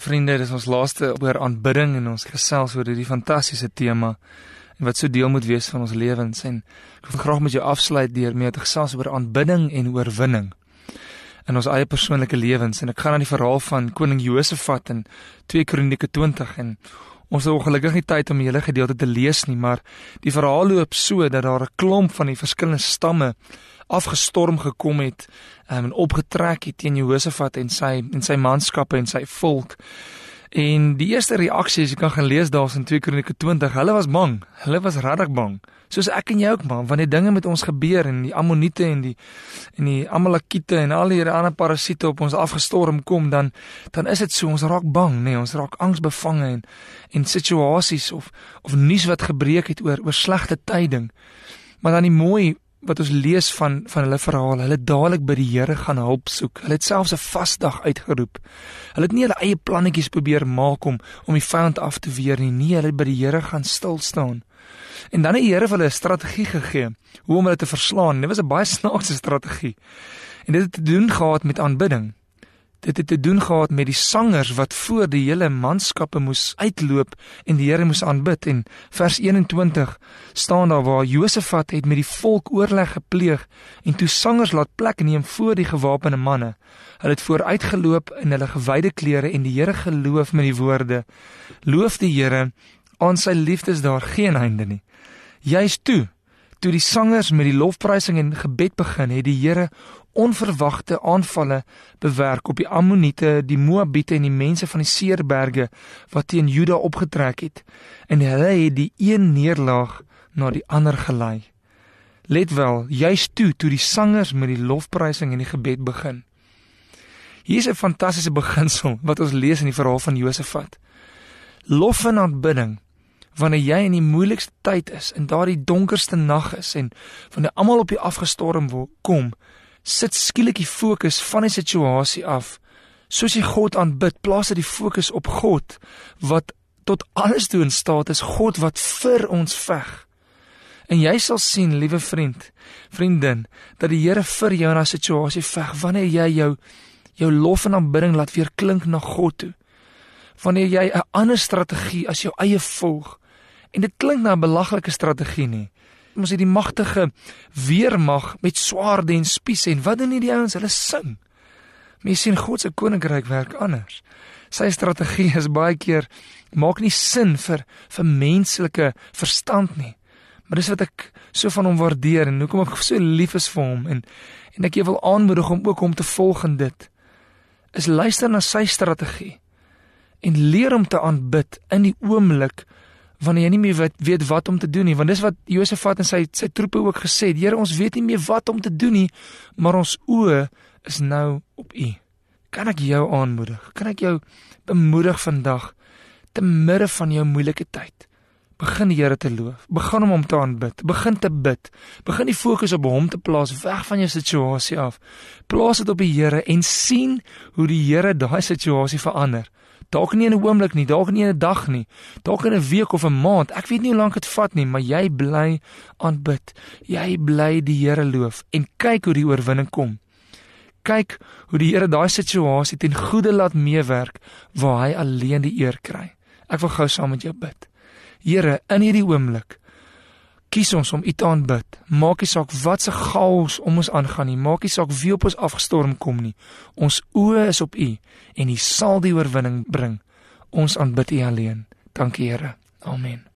Vriende, dit is ons laaste oor aanbidding en ons gesels oor hierdie fantastiese tema en wat so deel moet wees van ons lewens. En ek wil graag met jou afsluit deur mee te gesels oor aanbidding en oorwinning in ons eie persoonlike lewens. En ek gaan aan die verhaal van koning Josafat in 2 Kronieke 20 en ons het ongelukkig nie tyd om die hele gedeelte te lees nie, maar die verhaal loop so dat daar 'n klomp van die verskillende stamme afgestorm gekom het en opgetrek het teen Josafat en sy manskappe en sy volk. En die eerste reaksie, as jy kan gaan lees daar in 2 Kronieke 20, hulle was bang, hulle was regtig bang. Soos ek en jy ook man, wanneer dinge met ons gebeur en die Ammoniete en die Amalekiete en al die ander parasiete op ons afgestorm kom, dan is dit so, ons raak bang, nee, ons raak angsbevange en situasies of nuus wat gebreek het oor slegte tyding. Maar dan die mooi wat ons lees van hulle verhaal, hulle dadelik by die Here gaan hulp soek. Hulle het selfs 'n vasdag uitgeroep. Hulle het nie hulle eie plannetjies probeer maak om die vyand af te weer nie. Nee, hulle het by die Here gaan stil staan. En dan het die Here vir hulle 'n strategie gegee, hoe om hulle te verslaan. Dit was 'n baie snaakse strategie. En dit het te doen gehad met aanbidding. Dit het te doen gehad met die sangers wat voor die hele manskappe moes uitloop en die Here moes aanbid. En vers 21 staan daar waar Josafat het met die volk oorleg gepleeg en toe sangers laat plek neem voor die gewapende manne. Hulle het vooruitgeloop in hulle gewyde klere en die Here geloof met die woorde: Loof die Here, aan sy liefde is daar geen einde nie. Juist toe die sangers met die lofprysing en gebed begin, het die Here onverwagte aanvalle bewerk op die Ammoniete, die Moabiete en die mense van die Seerberge wat teen Juda opgetrek het. En hulle het die een neerlaag na die ander gelei. Let wel, juist toe die sangers met die lofprysing en die gebed begin. Hier is 'n fantastiese beginsel wat ons lees in die verhaal van Josafat. Lof en aanbidding, wanneer jy in die moeilikste tyd is, en daar die donkerste nag is, en wanneer almal op die afgestorm kom, sit skielik die fokus van die situasie af. Soos jy God aanbid, plaas dit die fokus op God, wat tot alles toe in staat is, God wat vir ons veg. En jy sal sien, liewe vriendin, dat die Here vir jou in 'n situasie veg, wanneer jy jou lof en aanbidding laat weer klink na God toe. Wanneer jy 'n ander strategie as jou eie volg, en dit klink na 'n belaglike strategie nie. Ons het die magtige weermag met swaarde en spiese, en wat doen die ouens? Hulle sing. Maar jy sien, God se koninkryk werk anders. Sy strategie is baie keer, maak nie sin vir menslike verstand nie. Maar dis wat ek so van hom waardeer, en hoekom ek so lief is vir hom, en ek jy wil aanmoedig om ook hom te volg in dit, is luister na sy strategie, en leer om te aanbid in die oomblik, wanneer jy nie meer weet wat om te doen nie, want dis wat Josafat en sy troepe ook gesê het: Here, ons weet nie meer wat om te doen nie, maar ons oë is nou op U. Kan ek jou aanmoedig? Kan ek jou bemoedig vandag, te midde van jou moeilike tyd? Begin die Here te loof, begin om hom te aanbid, begin te bid, begin die fokus op hom te plaas, weg van jou situasie af. Plaas dit op die Here en sien hoe die Here daai situasie verander. Dalk nie in 'n oomblik nie, dalk nie in 'n dag nie, dalk in 'n week of 'n maand, ek weet nie hoe lank dit vat nie, maar jy bly aanbid, jy bly die Here loof, en kyk hoe die oorwinning kom. Kyk hoe die Here daai situasie ten goeie laat meewerk, waar hy alleen die eer kry. Ek wil gou saam met jou bid. Here, in hierdie oomblik, kies ons om U te aanbid. Maak nie saak wat se chaos om ons aangaan nie, maak nie saak wie op ons afgestorm kom nie. Ons oë is op U, en U sal die oorwinning bring. Ons aanbid U alleen. Dankie Here. Amen.